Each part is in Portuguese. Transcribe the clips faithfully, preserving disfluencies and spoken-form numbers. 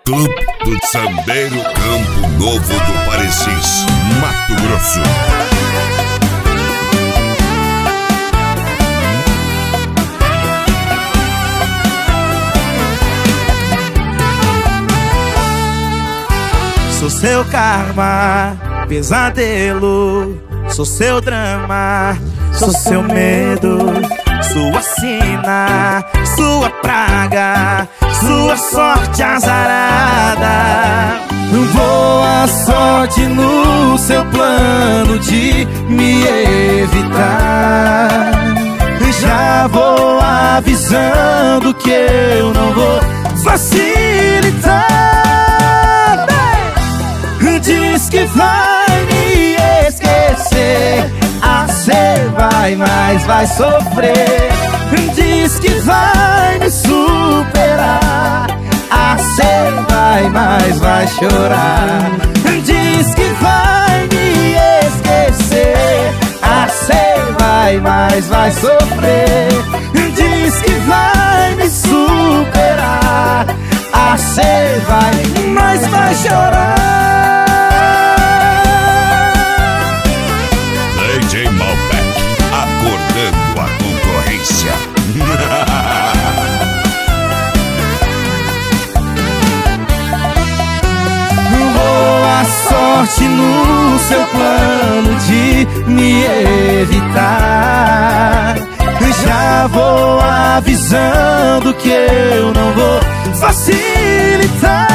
Clube do Sambeiro, Campo Novo do Parecis, Mato Grosso. Sou seu karma, pesadelo, sou seu drama, sou seu medo, sua sina, sua praga, sua sorte azarada. Boa sorte no seu plano de me evitar. Já vou avisando que eu não vou facilitar. Diz que vai me esquecer, ah, cê vai, mas vai sofrer. Diz que vai me superar, ah, cê vai, mas vai chorar. Diz que vai me esquecer, ah, cê vai, mas vai sofrer. Diz que vai me superar, ah, cê vai, mas vai chorar. Acordando a concorrência. Boa sorte no seu plano de me evitar. Já vou avisando que eu não vou facilitar.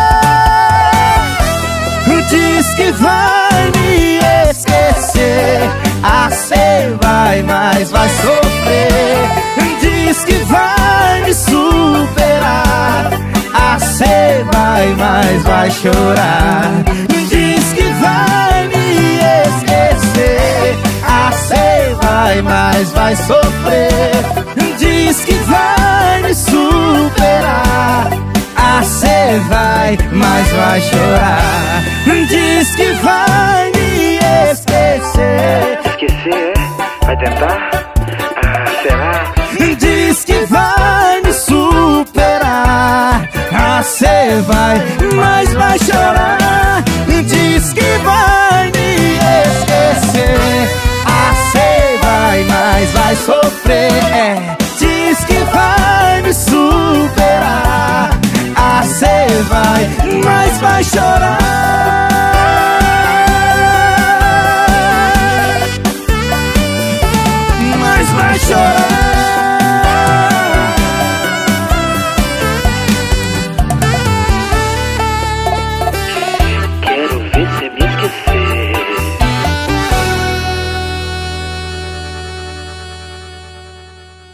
Diz que vai me esquecer, ah, cê vai, mas vai sofrer. Diz que vai me superar, ah, cê vai, mas vai chorar. Diz que vai me esquecer, ah, cê vai, mas vai sofrer. Diz que vai me superar, ah, cê vai, mas vai chorar. Diz que vai me esquecer. Esquecer, vai tentar? Ah, será? Diz que vai me superar, ah, cê vai, mas vai chorar. Diz que vai me esquecer, ah, cê vai, mas vai sofrer. É. Diz que vai me superar, ah, cê vai, mas vai chorar.